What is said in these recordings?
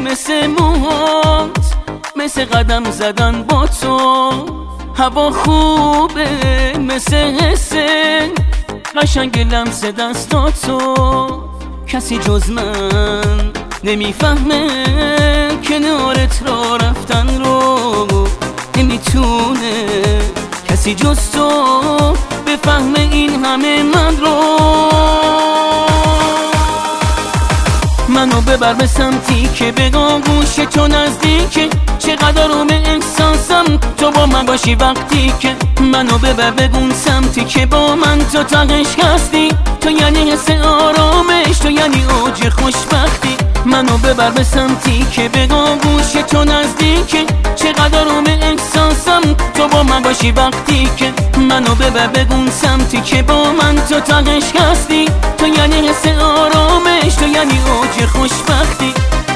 مثل موهات، مثل قدم زدن با تو. هوا خوبه مثل حسه، قشنگ لمس دستاتو. کسی جز من نمیفهمه کنارت را رفتن رو، نمیتونه کسی جز تو بفهمه این همه من رو. منو ببر به سمتی که بگم گوش تو نزدیکه، چقدر روم احساسم تو با من باشی وقتی که. منو ببر بگون سمتی که با من تو تقش هستی، تو یعنی حس آرامش، تو یعنی اوج خوشبختی. منو ببر به سمتی که بگم گوش تو نزدیکه، چقدر روم احساسم تو با من باشی وقتی که. منو ببر بگون سمتی که با من تو تقش هستی، تو یعنی حس آرامش، تو یعنی اوج خوشبختی.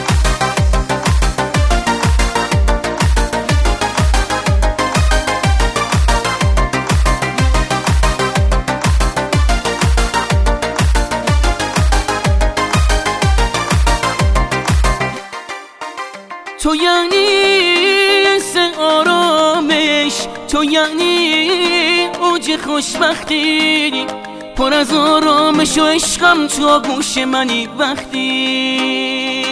تو یعنی حس آرامش، تو یعنی اوج خوشبختی. پر از آرامش و عشقم تو آغوش منی وقتی.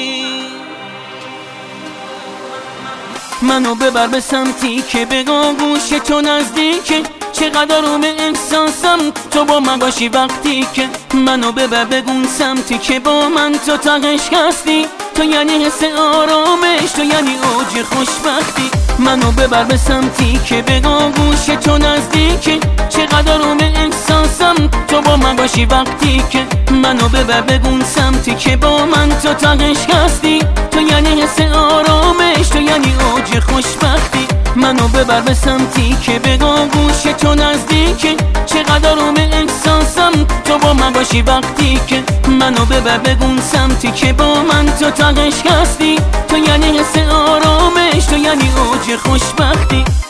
منو ببر به سمتی که بگم گوش تو نزدیکه، چقدر روم احساسم تو با من باشی وقتی که. منو ببر بگون سمتی که با من تو تقش هستی، تو یعنی حس آرامش، تو یعنی اوج خوشبختی. منو ببر به سمتی که بگم گوش تو نزدیکه، چقدر روم احساسم تو با من باشی وقتی که. منو ببر بگون سمتی که با من تو تقش هستی، تو یعنی حس آرامش، تو یعنی اوج خوشبختی. منو ببر به سمتی که بگم گوش تو نزدیکه، چقدر روم احساسم تو با من باشی وقتی که. منو ببر بگون سمتی که با من تو تقش هستی، تو یعنی حس آرامش، تو یعنی اوج خوشبختی.